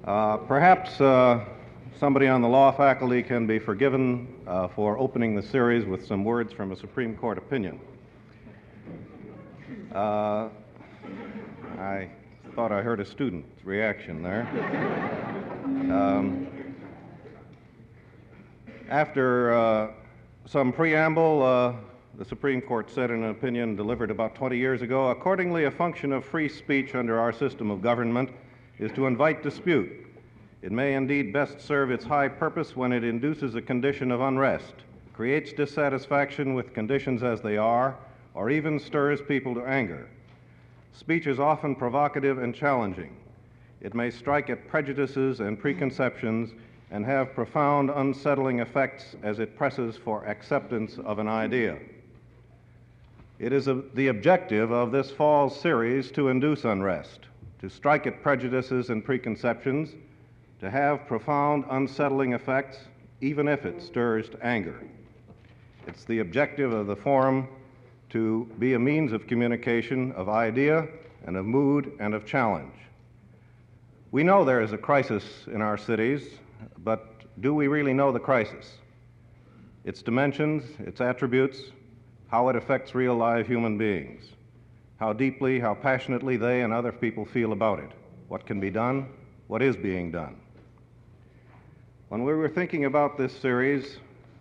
Perhaps somebody on the law faculty can be forgiven for opening the series with some words from a Supreme Court opinion. I thought I heard a student's reaction there. After some preamble, the Supreme Court said in an opinion delivered about 20 years ago, accordingly, a function of free speech under our system of government is to invite dispute. It may indeed best serve its high purpose when it induces a condition of unrest, creates dissatisfaction with conditions as they are, or even stirs people to anger. Speech is often provocative and challenging. It may strike at prejudices and preconceptions and have profound unsettling effects as it presses for acceptance of an idea. It is the objective of this fall's series to induce unrest, to strike at prejudices and preconceptions, to have profound unsettling effects, even if it stirs to anger. It's the objective of the forum to be a means of communication, of idea, and of mood, and of challenge. We know there is a crisis in our cities, but do we really know the crisis? Its dimensions, its attributes, how it affects real live human beings, how deeply, how passionately they and other people feel about it, what can be done, what is being done. When we were thinking about this series,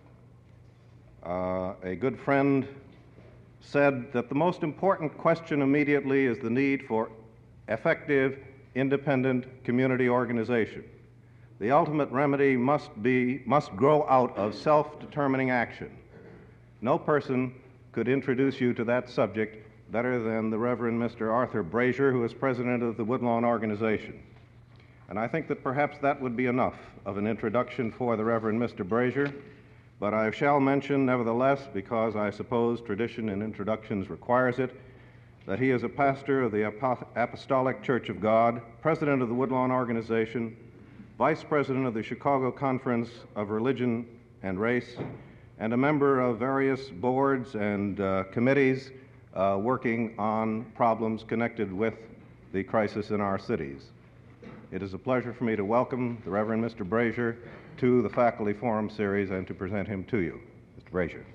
a good friend said that the most important question immediately is the need for effective, independent community organization. The ultimate remedy must grow out of self-determining action. No person could introduce you to that subject better than the Reverend Mr. Arthur Brazier, who is president of the Woodlawn Organization. And I think that perhaps that would be enough of an introduction for the Reverend Mr. Brazier, but I shall mention, nevertheless, because I suppose tradition in introductions requires it, that he is a pastor of the Apostolic Church of God, president of the Woodlawn Organization, vice president of the Chicago Conference of Religion and Race, and a member of various boards and committees working on problems connected with the crisis in our cities. It is a pleasure for me to welcome the Reverend Mr. Brazier to the Faculty Forum Series and to present him to you. Mr. Brazier.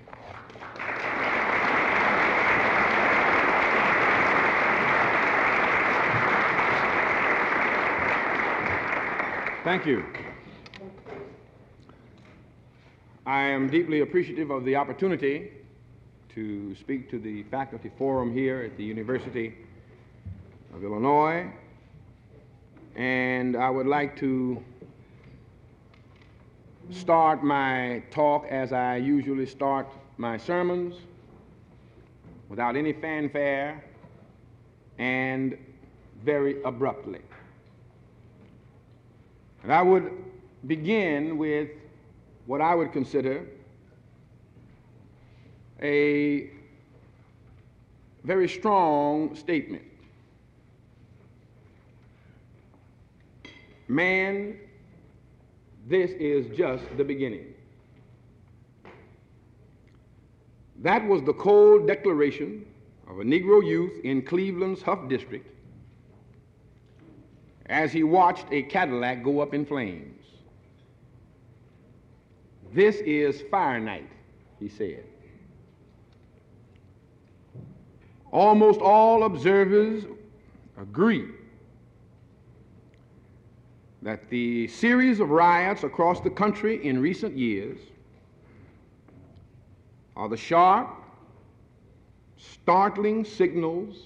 Thank you. I am deeply appreciative of the opportunity to speak to the faculty forum here at the University of Illinois, and I would like to start my talk as I usually start my sermons, without any fanfare and very abruptly. And I would begin with what I would consider a very strong statement. Man, this is just the beginning. That was the cold declaration of a Negro youth in Cleveland's Huff District as he watched a Cadillac go up in flames. "This is fire night," he said. Almost all observers agree that the series of riots across the country in recent years are the sharp, startling signals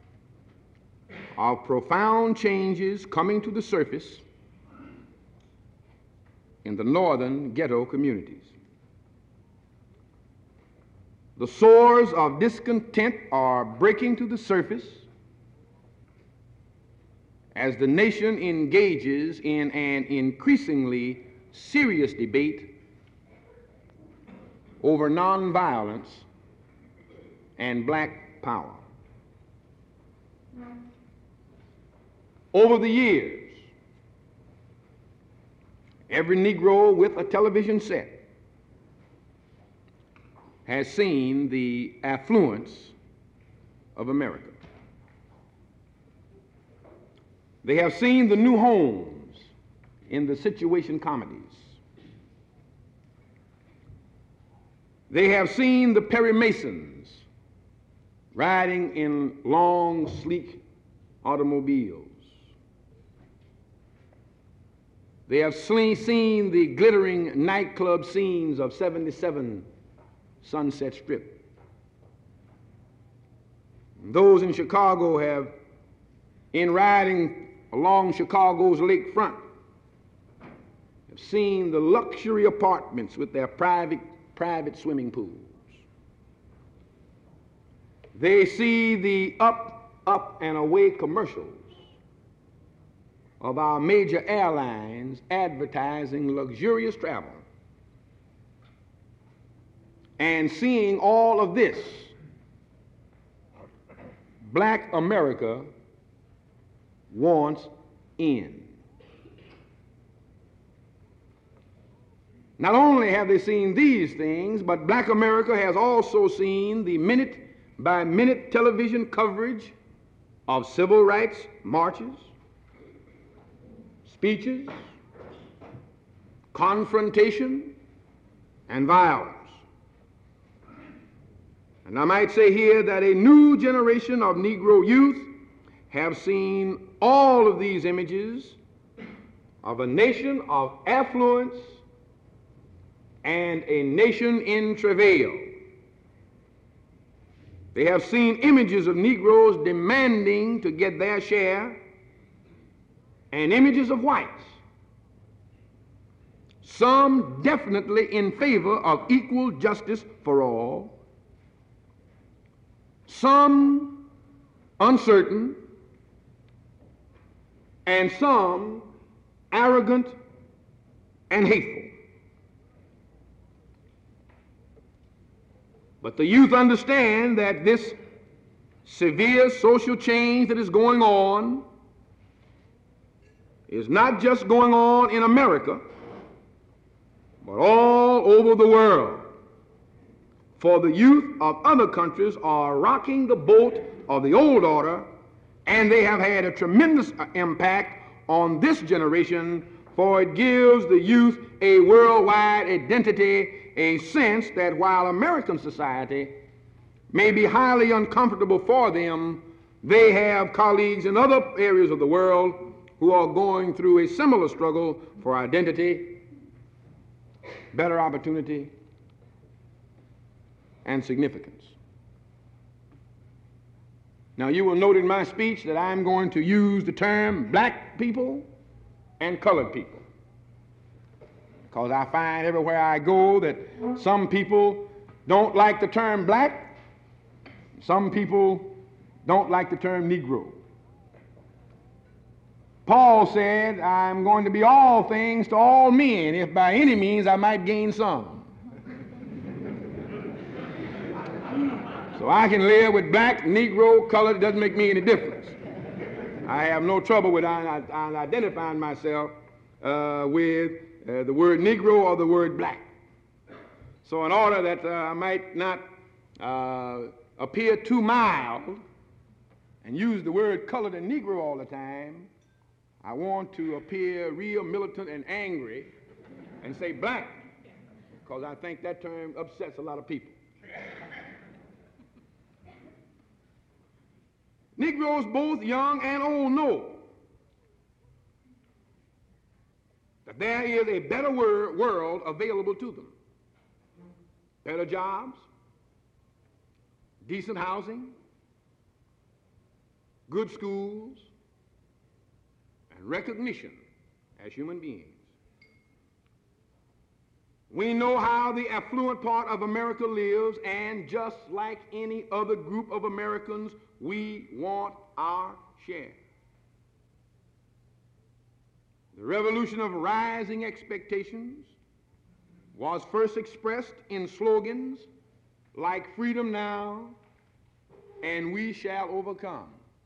of profound changes coming to the surface in the northern ghetto communities. The sores of discontent are breaking to the surface as the nation engages in an increasingly serious debate over nonviolence and black power. Over the years, every Negro with a television set has seen the affluence of America. They have seen the new homes in the situation comedies. They have seen the Perry Masons riding in long, sleek automobiles. They have seen the glittering nightclub scenes of 77 Sunset Strip. Those in Chicago have, in riding along Chicago's lakefront, have seen the luxury apartments with their private swimming pools. They see the up and away commercials of our major airlines advertising luxurious travel. And seeing all of this, Black America wants in. Not only have they seen these things, but Black America has also seen the minute-by-minute television coverage of civil rights marches, speeches, confrontation, and violence. And I might say here that a new generation of Negro youth have seen all of these images of a nation of affluence and a nation in travail. They have seen images of Negroes demanding to get their share and images of whites, some definitely in favor of equal justice for all, some uncertain, and some arrogant and hateful. But the youth understand that this severe social change that is going on is not just going on in America, but all over the world. For the youth of other countries are rocking the boat of the old order, and they have had a tremendous impact on this generation, for it gives the youth a worldwide identity, a sense that while American society may be highly uncomfortable for them, they have colleagues in other areas of the world who are going through a similar struggle for identity, better opportunity, and significance. Now, you will note in my speech that I'm going to use the term black people and colored people, because I find everywhere I go that some people don't like the term black, some people don't like the term Negro. Paul said, I'm going to be all things to all men, if by any means I might gain some. So I can live with black, Negro, colored, it doesn't make me any difference. I have no trouble with identifying myself with the word Negro or the word black. So in order that I might not appear too mild and use the word colored and Negro all the time, I want to appear real militant and angry and say black, because I think that term upsets a lot of people. Negroes, both young and old, know that there is a better world available to them. Better jobs, decent housing, good schools, and recognition as human beings. We know how the affluent part of America lives, and just like any other group of Americans, we want our share. The revolution of rising expectations was first expressed in slogans like freedom now and we shall overcome.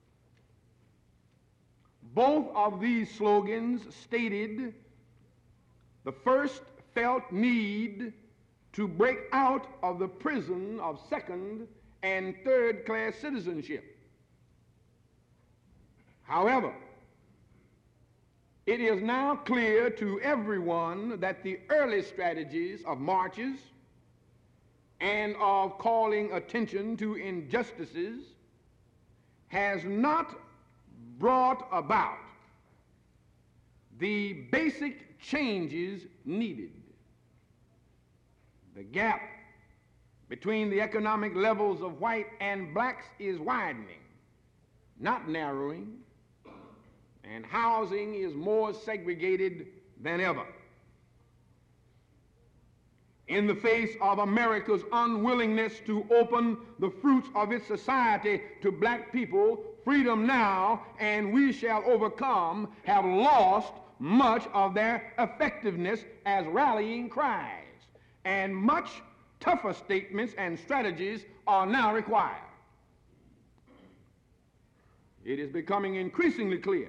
Both of these slogans stated the first felt need to break out of the prison of second and third class citizenship. However, It is now clear to everyone that the early strategies of marches and of calling attention to injustices has not brought about the basic changes needed. The gap between the economic levels of white and blacks is widening, not narrowing, and housing is more segregated than ever. In the face of America's unwillingness to open the fruits of its society to black people, Freedom Now and We Shall Overcome have lost much of their effectiveness as rallying cries, and much tougher statements and strategies are now required. It is becoming increasingly clear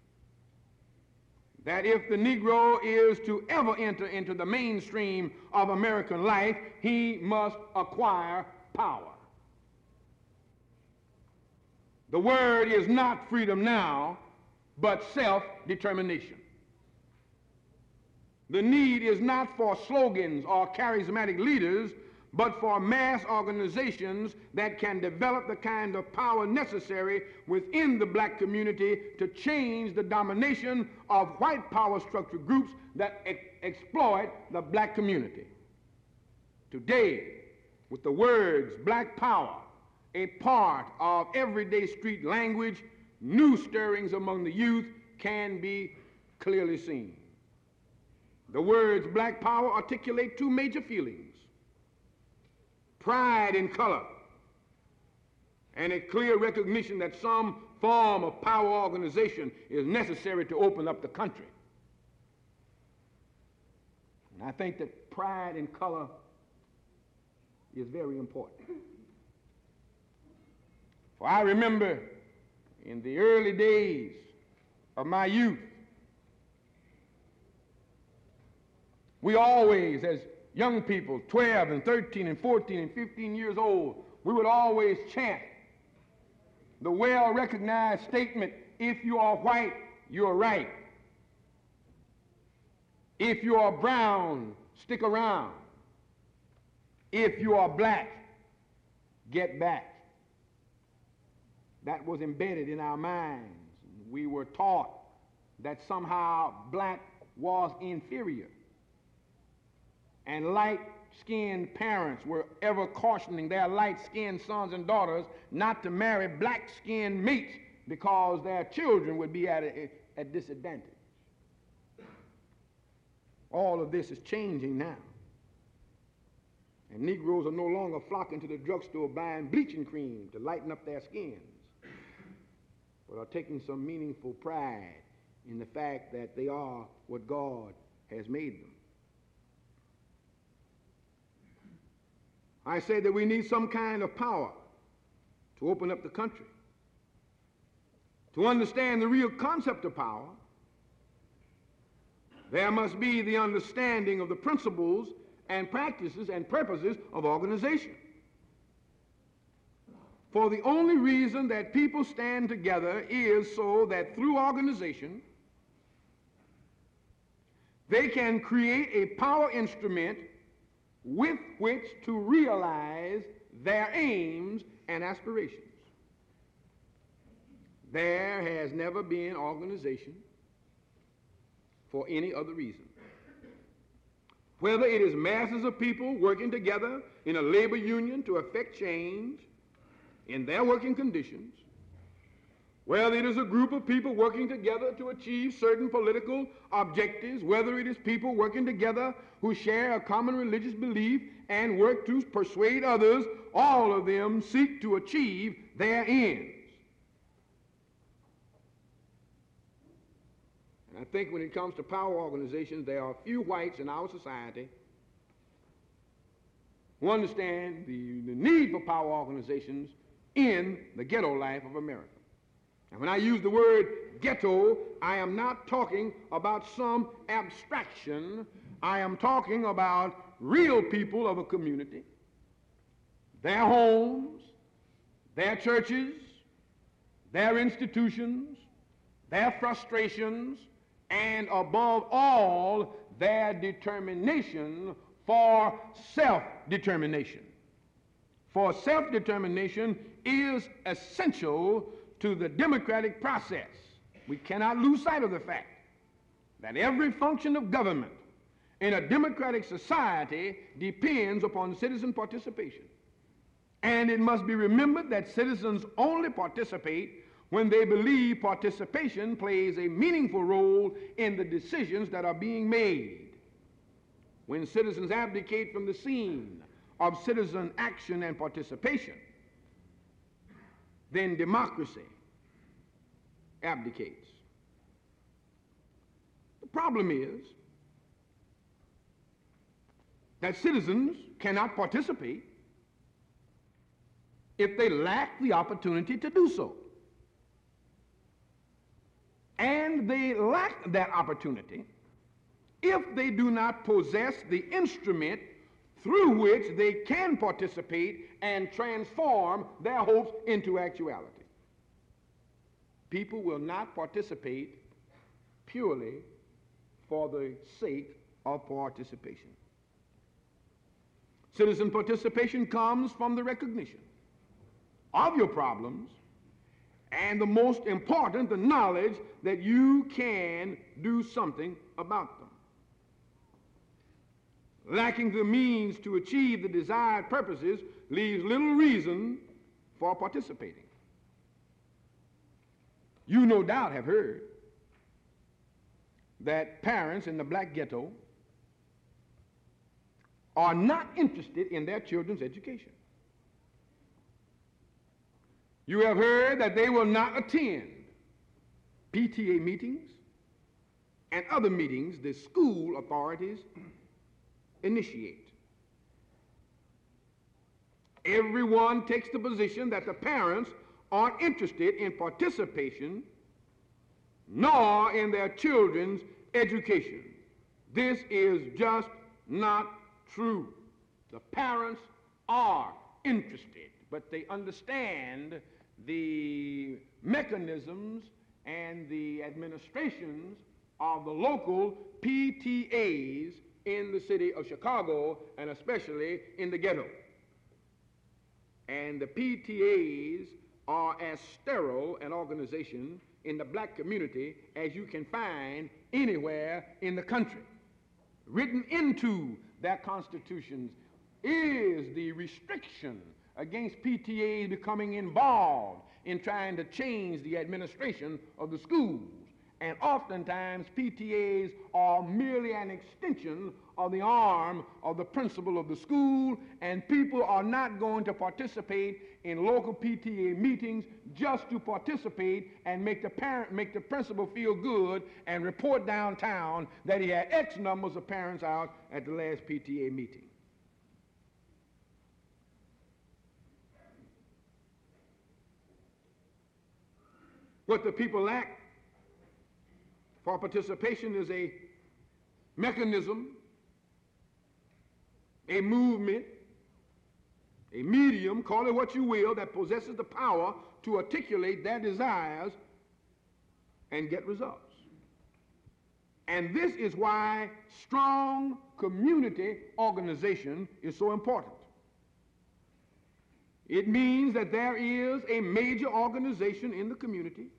that if the Negro is to ever enter into the mainstream of American life, he must acquire power. The word is not freedom now, but self-determination. The need is not for slogans or charismatic leaders, but for mass organizations that can develop the kind of power necessary within the black community to change the domination of white power structure groups that exploit the black community. Today, with the words black power a part of everyday street language, new stirrings among the youth can be clearly seen. The words black power articulate two major feelings: pride in color, and a clear recognition that some form of power organization is necessary to open up the country. And I think that pride in color is very important. For I remember in the early days of my youth, we always, as young people, 12 and 13 and 14 and 15 years old, we would always chant the well-recognized statement, if you are white, you're right. If you are brown, stick around. If you are black, get back. That was embedded in our minds. We were taught that somehow black was inferior. And light-skinned parents were ever cautioning their light-skinned sons and daughters not to marry black-skinned mates because their children would be at a disadvantage. All of this is changing now. And Negroes are no longer flocking to the drugstore buying bleaching cream to lighten up their skins, but are taking some meaningful pride in the fact that they are what God has made them. I say that we need some kind of power to open up the country. To understand the real concept of power, there must be the understanding of the principles and practices and purposes of organization. For the only reason that people stand together is so that through organization they can create a power instrument with which to realize their aims and aspirations. There has never been organization for any other reason. Whether it is masses of people working together in a labor union to effect change in their working conditions, whether it is a group of people working together to achieve certain political objectives, whether it is people working together who share a common religious belief and work to persuade others, all of them seek to achieve their ends. And I think when it comes to power organizations, there are few whites in our society who understand the need for power organizations in the ghetto life of America. And when I use the word ghetto, I am not talking about some abstraction. I am talking about real people of a community, their homes, their churches, their institutions, their frustrations, and above all, their determination for self-determination. For self-determination is essential to the democratic process. We cannot lose sight of the fact that every function of government in a democratic society depends upon citizen participation. And it must be remembered that citizens only participate when they believe participation plays a meaningful role in the decisions that are being made. When citizens abdicate from the scene of citizen action and participation, then democracy abdicates. The problem is that citizens cannot participate if they lack the opportunity to do so. And they lack that opportunity if they do not possess the instrument through which they can participate and transform their hopes into actuality. People will not participate purely for the sake of participation. Citizen participation comes from the recognition of your problems, and the most important, the knowledge that you can do something about them. Lacking the means to achieve the desired purposes leaves little reason for participating. You no doubt have heard that parents in the black ghetto are not interested in their children's education. You have heard that they will not attend PTA meetings and other meetings the school authorities initiate. Everyone takes the position that the parents aren't interested in participation nor in their children's education. This is just not true. The parents are interested, but they understand the mechanisms and the administrations of the local PTAs in the city of Chicago, and especially in the ghetto. And the PTAs are as sterile an organization in the black community as you can find anywhere in the country. Written into their constitutions is the restriction against PTAs becoming involved in trying to change the administration of the schools. And oftentimes PTAs are merely an extension of the arm of the principal of the school, and people are not going to participate in local PTA meetings just to participate and make the principal feel good and report downtown that he had X numbers of parents out at the last PTA meeting. What the people lack for participation is a mechanism, a movement, a medium, call it what you will, that possesses the power to articulate their desires and get results. And this is why strong community organization is so important. It means that there is a major organization in the community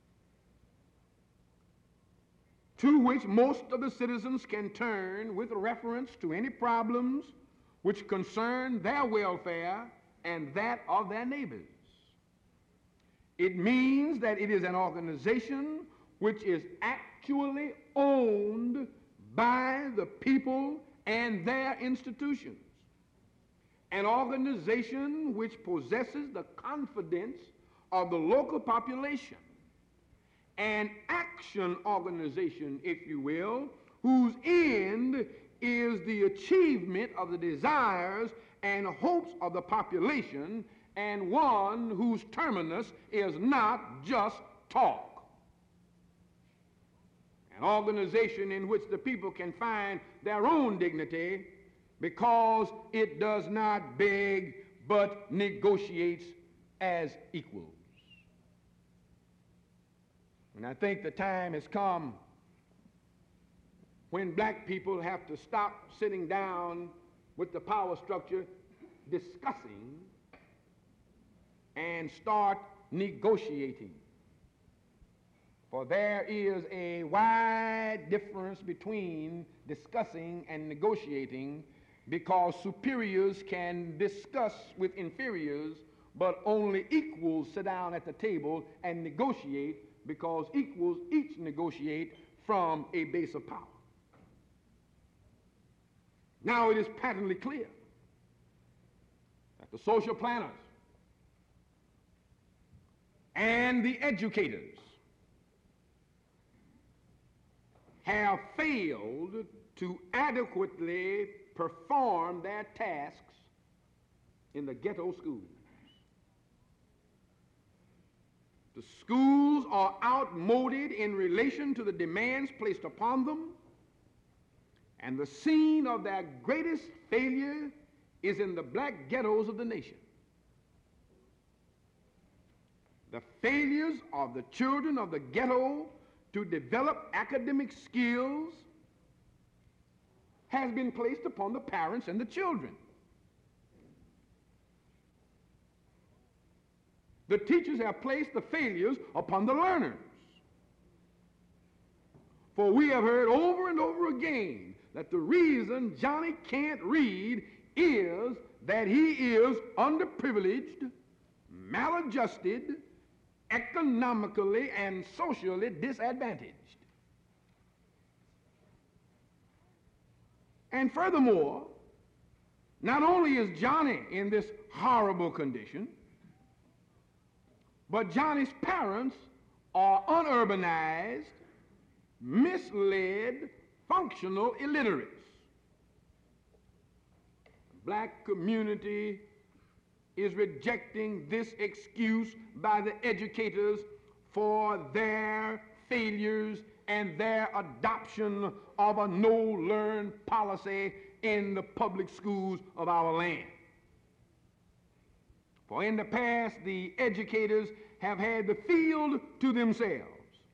to which most of the citizens can turn with reference to any problems which concern their welfare and that of their neighbors. It means that it is an organization which is actually owned by the people and their institutions. An organization which possesses the confidence of the local population. An action organization, if you will, whose end is the achievement of the desires and hopes of the population, and one whose terminus is not just talk. An organization in which the people can find their own dignity because it does not beg but negotiates as equals. And I think the time has come when black people have to stop sitting down with the power structure discussing and start negotiating. For there is a wide difference between discussing and negotiating, because superiors can discuss with inferiors, but only equals sit down at the table and negotiate, because equals each negotiate from a base of power. Now it is patently clear that the social planners and the educators have failed to adequately perform their tasks in the ghetto schools. The schools are outmoded in relation to the demands placed upon them, and the scene of their greatest failure is in the black ghettos of the nation. The failures of the children of the ghetto to develop academic skills has been placed upon the parents and the children. The teachers have placed the failures upon the learners. For we have heard over and over again that the reason Johnny can't read is that he is underprivileged, maladjusted, economically and socially disadvantaged. And furthermore, not only is Johnny in this horrible condition, but Johnny's parents are unurbanized, misled, functional illiterates. The black community is rejecting this excuse by the educators for their failures and their adoption of a no-learn policy in the public schools of our land. For in the past, the educators have had the field to themselves.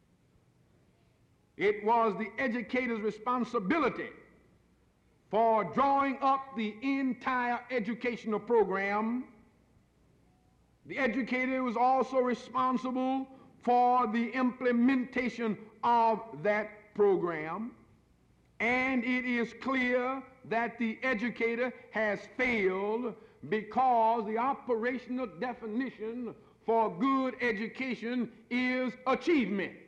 It was the educator's responsibility for drawing up the entire educational program. The educator was also responsible for the implementation of that program. And it is clear that the educator has failed, because the operational definition for good education is achievement.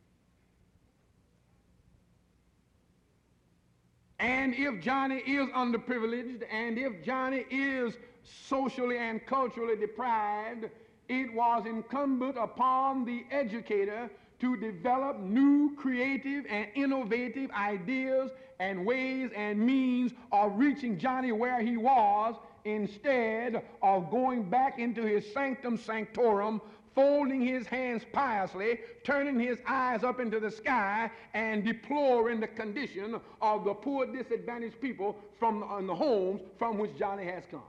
And if Johnny is underprivileged, and if Johnny is socially and culturally deprived, it was incumbent upon the educator to develop new creative and innovative ideas and ways and means of reaching Johnny where he was, instead of going back into his sanctum sanctorum, folding his hands piously, turning his eyes up into the sky, and deploring the condition of the poor, disadvantaged people from the homes from which Johnny has come.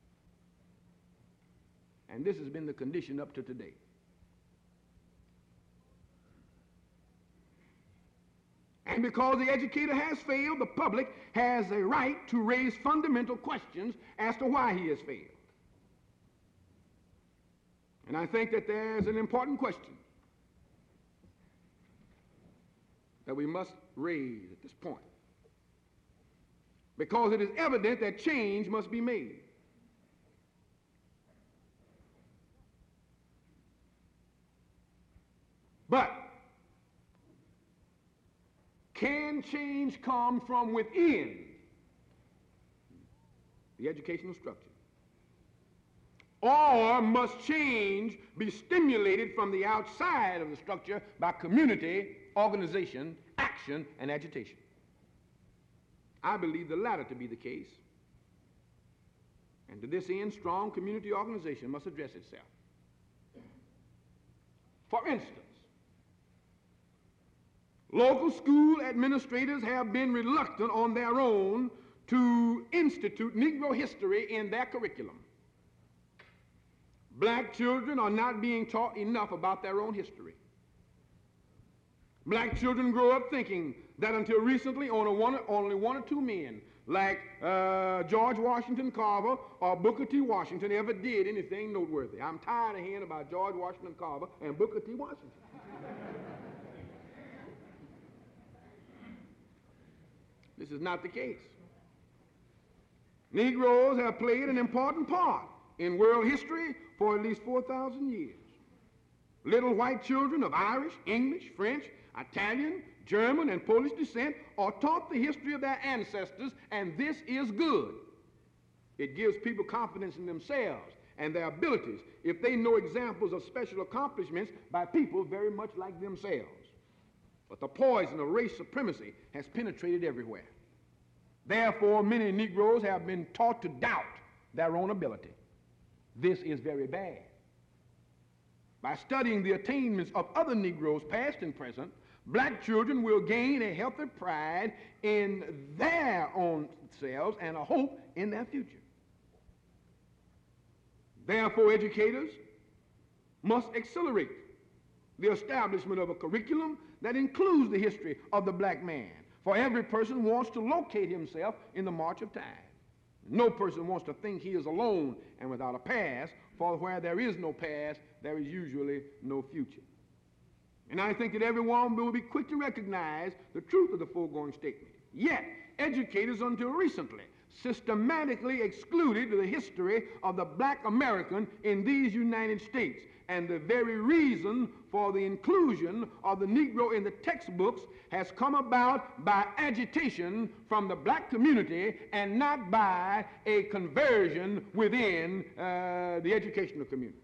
And this has been the condition up to today. And because the educator has failed, the public has a right to raise fundamental questions as to why he has failed. And I think that there's an important question that we must raise at this point, because it is evident that change must be made. But can change come from within the educational structure? Or must change be stimulated from the outside of the structure by community, organization, action, and agitation? I believe the latter to be the case. And to this end, strong community organization must address itself. For instance, local school administrators have been reluctant on their own to institute Negro history in their curriculum. Black children are not being taught enough about their own history. Black children grow up thinking that until recently only one or two men like George Washington Carver or Booker T. Washington ever did anything noteworthy. I'm tired of hearing about George Washington Carver and Booker T. Washington. This is not the case. Negroes have played an important part in world history for at least 4,000 years. Little white children of Irish, English, French, Italian, German, and Polish descent are taught the history of their ancestors, and this is good. It gives people confidence in themselves and their abilities if they know examples of special accomplishments by people very much like themselves. But the poison of race supremacy has penetrated everywhere. Therefore, many Negroes have been taught to doubt their own ability. This is very bad. By studying the attainments of other Negroes, past and present, black children will gain a healthy pride in their own selves and a hope in their future. Therefore, educators must accelerate the establishment of a curriculum that includes the history of the black man, for every person wants to locate himself in the march of time. No person wants to think he is alone and without a past, for where there is no past, there is usually no future. And I think that everyone will be quick to recognize the truth of the foregoing statement. Yet, educators until recently systematically excluded the history of the black American in these United States. And the very reason for the inclusion of the Negro in the textbooks has come about by agitation from the black community and not by a conversion within the educational community.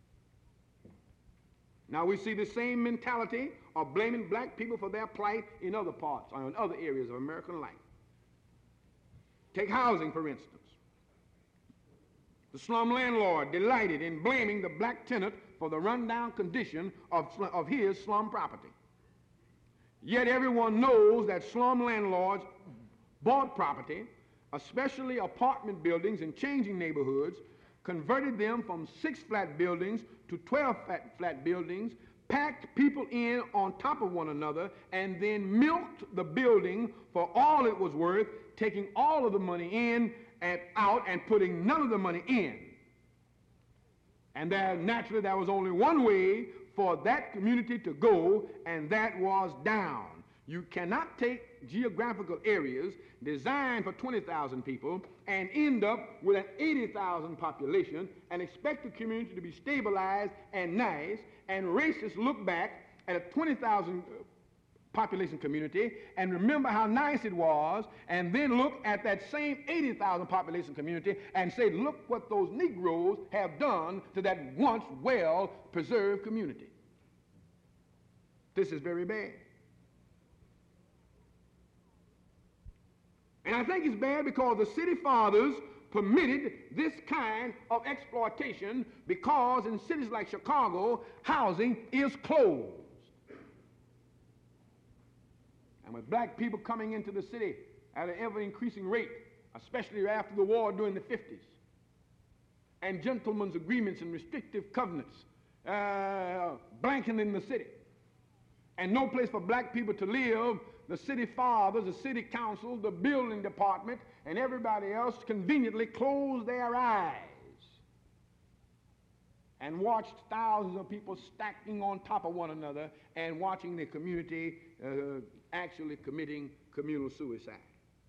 Now we see the same mentality of blaming black people for their plight in other parts or in other areas of American life. Take housing, for instance. The slum landlord delighted in blaming the black tenant for the rundown condition of his slum property. Yet everyone knows that slum landlords bought property, especially apartment buildings in changing neighborhoods, converted them from 6 flat buildings to 12 flat buildings, packed people in on top of one another, and then milked the building for all it was worth, taking all of the money in and out and putting none of the money in. And naturally there was only one way for that community to go, and that was down. You cannot take geographical areas designed for 20,000 people and end up with an 80,000 population and expect the community to be stabilized and nice, and racists look back at a 20,000 population community and remember how nice it was, and then look at that same 80,000 population community and say, look what those Negroes have done to that once well-preserved community. This is very bad. And I think it's bad because the city fathers permitted this kind of exploitation, because in cities like Chicago, housing is closed. And with black people coming into the city at an ever-increasing rate, especially after the war during the 50s, and gentlemen's agreements and restrictive covenants blanketing the city, and no place for black people to live, the city fathers, the city council, the building department, and everybody else conveniently closed their eyes and watched thousands of people stacking on top of one another and watching the community actually committing communal suicide.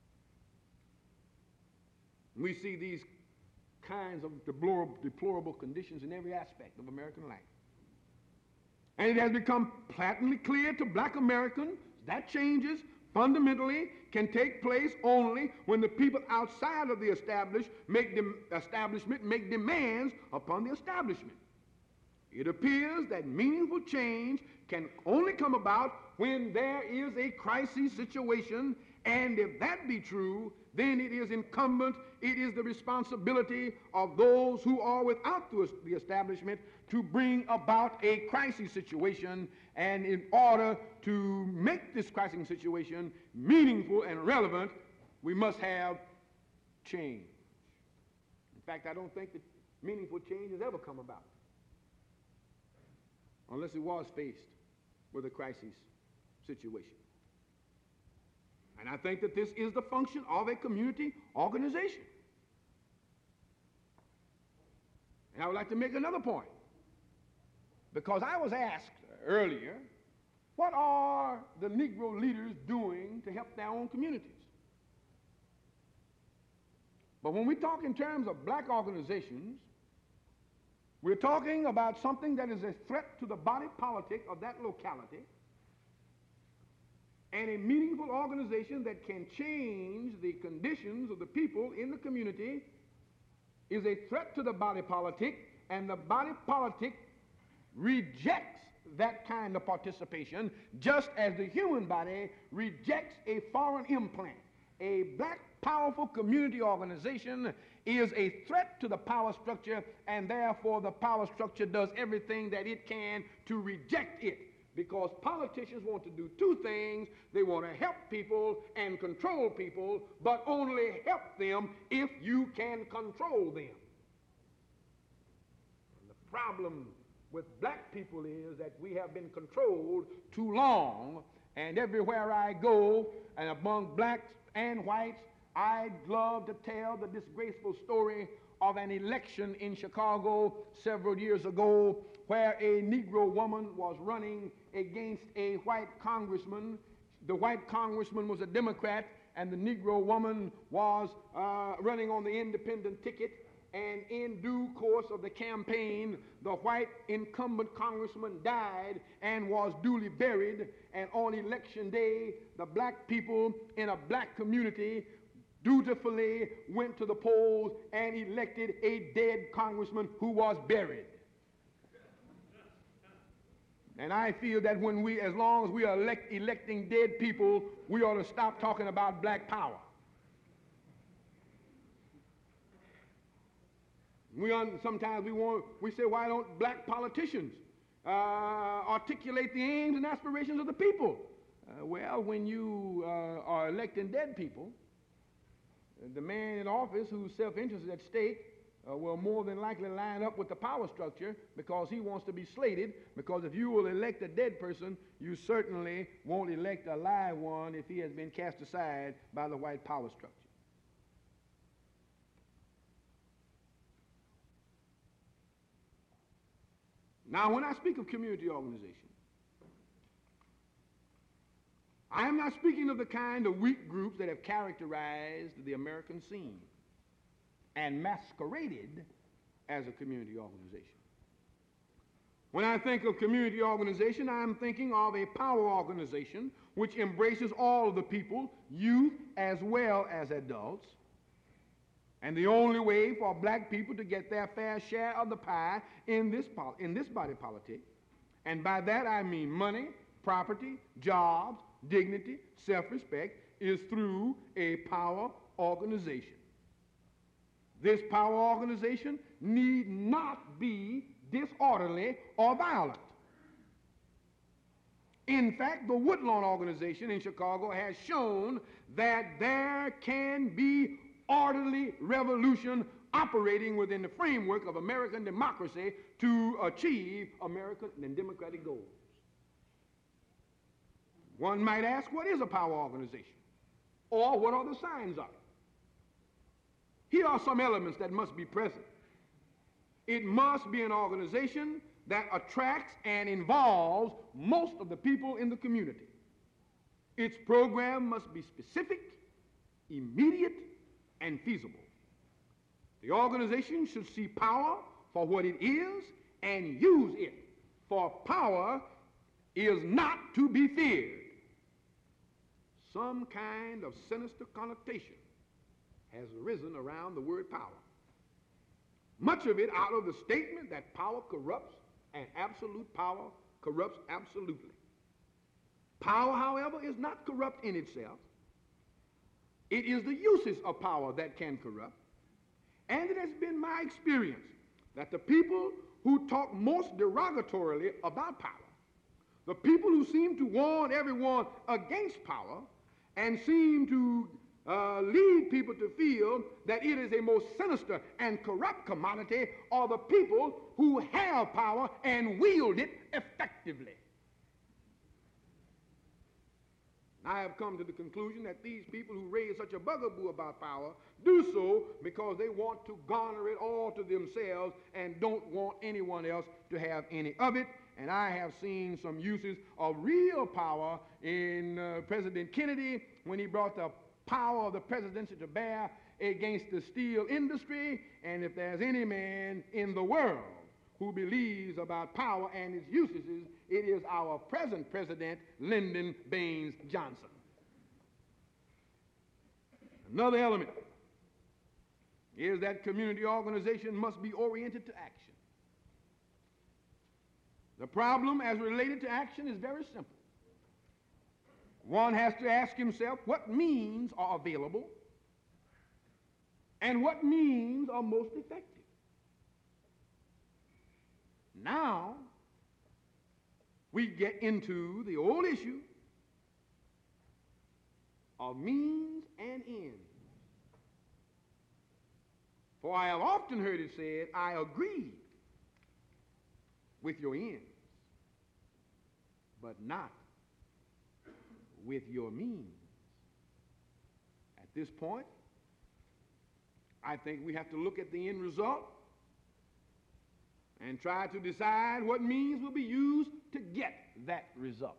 We see these kinds of deplorable conditions in every aspect of American life. And it has become patently clear to black Americans that changes fundamentally can take place only when the people outside of the establishment make demands upon the establishment. It appears that meaningful change can only come about when there is a crisis situation, and if that be true, then it is incumbent, it is the responsibility of those who are without the establishment to bring about a crisis situation, and in order to make this crisis situation meaningful and relevant, we must have change. In fact, I don't think that meaningful change has ever come about unless it was faced with a crisis situation. And I think that this is the function of a community organization. And I would like to make another point, because I was asked earlier, what are the Negro leaders doing to help their own communities? But when we talk in terms of black organizations, we're talking about something that is a threat to the body politic of that locality, and a meaningful organization that can change the conditions of the people in the community is a threat to the body politic, and the body politic rejects that kind of participation, just as the human body rejects a foreign implant. A black powerful community organization is a threat to the power structure, and therefore the power structure does everything that it can to reject it. Because politicians want to do two things. They want to help people and control people, but only help them if you can control them. And the problem with black people is that we have been controlled too long, and everywhere I go, and among blacks and whites, I'd love to tell the disgraceful story of an election in Chicago several years ago where a Negro woman was running against a white congressman. The white congressman was a Democrat, and the Negro woman was running on the independent ticket. And in due course of the campaign, the white incumbent congressman died and was duly buried. And on election day, the black people in a black community dutifully went to the polls and elected a dead congressman who was buried. And I feel that when as long as we are electing dead people, we ought to stop talking about black power. Sometimes we say, why don't black politicians articulate the aims and aspirations of the people? Well, when you are electing dead people, the man in office whose self-interest is at stake will more than likely line up with the power structure because he wants to be slated, because if you will elect a dead person, you certainly won't elect a live one if he has been cast aside by the white power structure. Now, when I speak of community organization, I am not speaking of the kind of weak groups that have characterized the American scene and masqueraded as a community organization. When I think of community organization, I am thinking of a power organization which embraces all of the people, youth as well as adults. And the only way for black people to get their fair share of the pie in this body politic, and by that I mean money, property, jobs, dignity, self-respect, is through a power organization. This power organization need not be disorderly or violent. In fact, the Woodlawn organization in Chicago has shown that there can be orderly revolution operating within the framework of American democracy to achieve American and democratic goals. One might ask, what is a power organization? Or what are the signs of it? Here are some elements that must be present. It must be an organization that attracts and involves most of the people in the community. Its program must be specific, immediate, and feasible. The organization should see power for what it is and use it, for power is not to be feared. Some kind of sinister connotation has arisen around the word power. Much of it out of the statement that power corrupts and absolute power corrupts absolutely. Power, however, is not corrupt in itself. It is the uses of power that can corrupt. And it has been my experience that the people who talk most derogatorily about power, the people who seem to warn everyone against power and seem to lead people to feel that it is a most sinister and corrupt commodity, are the people who have power and wield it effectively. I have come to the conclusion that these people who raise such a bugaboo about power do so because they want to garner it all to themselves and don't want anyone else to have any of it. And I have seen some uses of real power in President Kennedy when he brought the power of the presidency to bear against the steel industry. And if there's any man in the world who believes about power and its usages, it is our present president, Lyndon Baines Johnson. Another element is that community organization must be oriented to action. The problem as related to action is very simple. One has to ask himself what means are available and what means are most effective. Now, we get into the old issue of means and ends. For I have often heard it said, I agree with your ends, but not with your means. At this point, I think we have to look at the end result and try to decide what means will be used to get that result.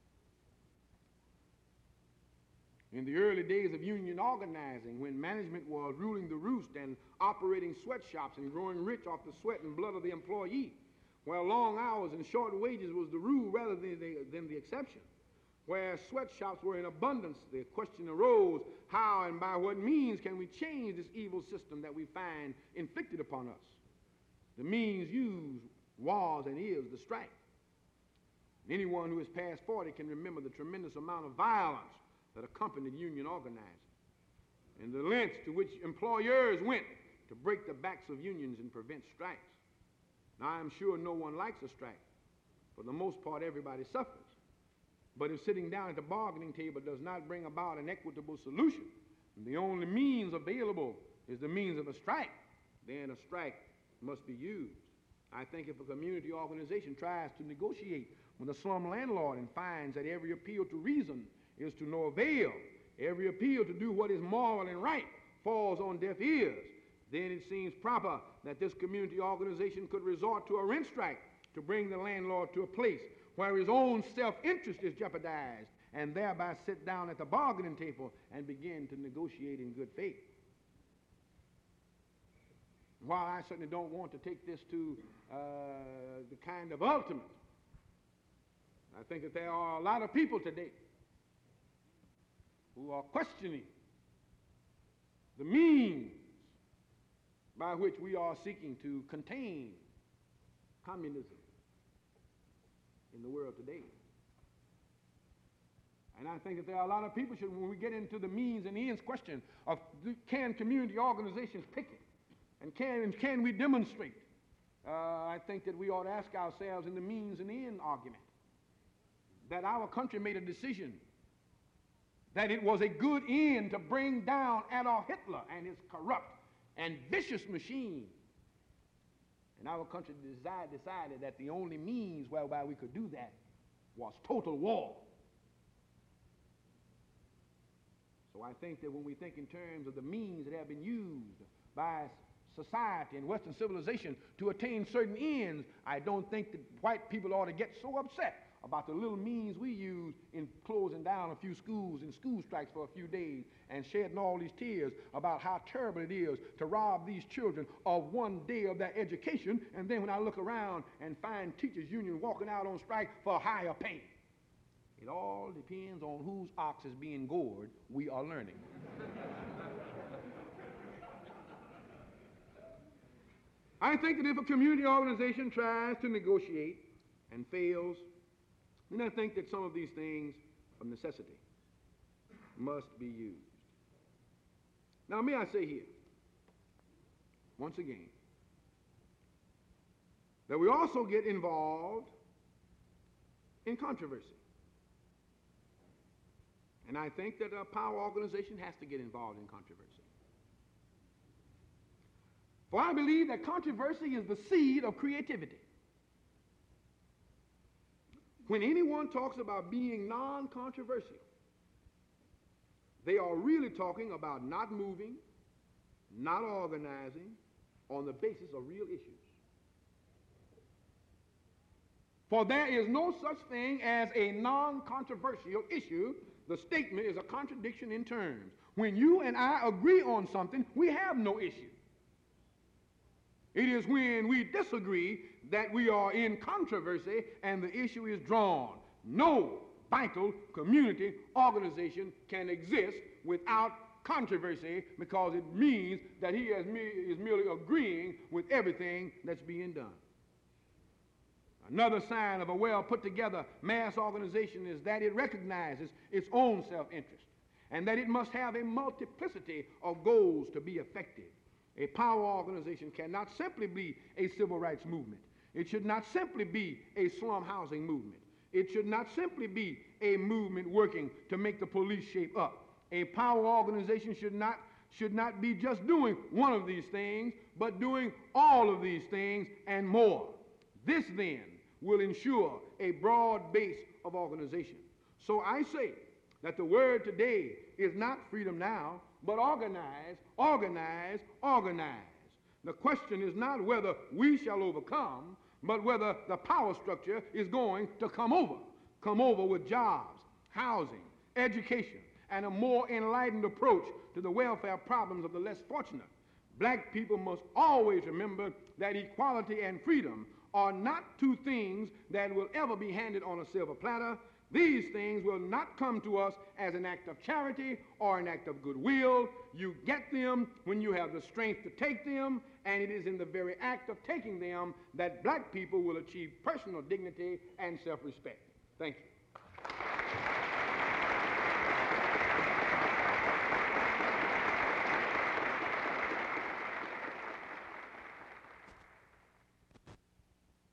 In the early days of union organizing, when management was ruling the roost and operating sweatshops and growing rich off the sweat and blood of the employee, where long hours and short wages was the rule rather than the exception, where sweatshops were in abundance, the question arose, how and by what means can we change this evil system that we find inflicted upon us? The means used was and is the strike. Anyone who has passed 40 can remember the tremendous amount of violence that accompanied union organizing and the lengths to which employers went to break the backs of unions and prevent strikes. Now, I'm sure no one likes a strike. For the most part, everybody suffers. But if sitting down at the bargaining table does not bring about an equitable solution, and the only means available is the means of a strike, then a strike must be used. I think if a community organization tries to negotiate with a slum landlord and finds that every appeal to reason is to no avail, every appeal to do what is moral and right falls on deaf ears, then it seems proper that this community organization could resort to a rent strike to bring the landlord to a place where his own self-interest is jeopardized, and thereby sit down at the bargaining table and begin to negotiate in good faith. While I certainly don't want to take this to the kind of ultimate, I think that there are a lot of people today who are questioning the means by which we are seeking to contain communism in the world today. And I think that there are a lot of people when we get into the means and ends question of can community organizations pick it, and can we demonstrate, I think that we ought to ask ourselves in the means and end argument that our country made a decision that it was a good end to bring down Adolf Hitler and his corrupt and vicious machine. And our country decided that the only means whereby we could do that was total war. So I think that when we think in terms of the means that have been used by society and Western civilization to attain certain ends, I don't think that white people ought to get so upset about the little means we use in closing down a few schools and school strikes for a few days and shedding all these tears about how terrible it is to rob these children of one day of their education, and then when I look around and find teachers union walking out on strike for higher pay. It all depends on whose ox is being gored, we are learning. I think that if a community organization tries to negotiate and fails, then I think that some of these things of necessity must be used. Now, may I say here, once again, that we also get involved in controversy. And I think that a power organization has to get involved in controversy. For I believe that controversy is the seed of creativity. When anyone talks about being non-controversial, They are really talking about not moving, not organizing on the basis of real issues. For there is no such thing as a non-controversial issue. The statement is a contradiction in terms. When you and I agree on something, we have no issue. It is when we disagree that we are in controversy and the issue is drawn. No vital community organization can exist without controversy, because it means that he is merely agreeing with everything that's being done. Another sign of a well put together mass organization is that it recognizes its own self-interest and that it must have a multiplicity of goals to be effective. A power organization cannot simply be a civil rights movement. It should not simply be a slum housing movement. It should not simply be a movement working to make the police shape up. A power organization should not be just doing one of these things, but doing all of these things and more. This then will ensure a broad base of organization. So I say that the word today is not freedom now, but organize, organize, organize. The question is not whether we shall overcome, but whether the power structure is going to come over with jobs, housing, education, and a more enlightened approach to the welfare problems of the less fortunate. Black people must always remember that equality and freedom are not two things that will ever be handed on a silver platter. These things will not come to us as an act of charity or an act of goodwill. You get them when you have the strength to take them, and it is in the very act of taking them that black people will achieve personal dignity and self-respect. Thank you.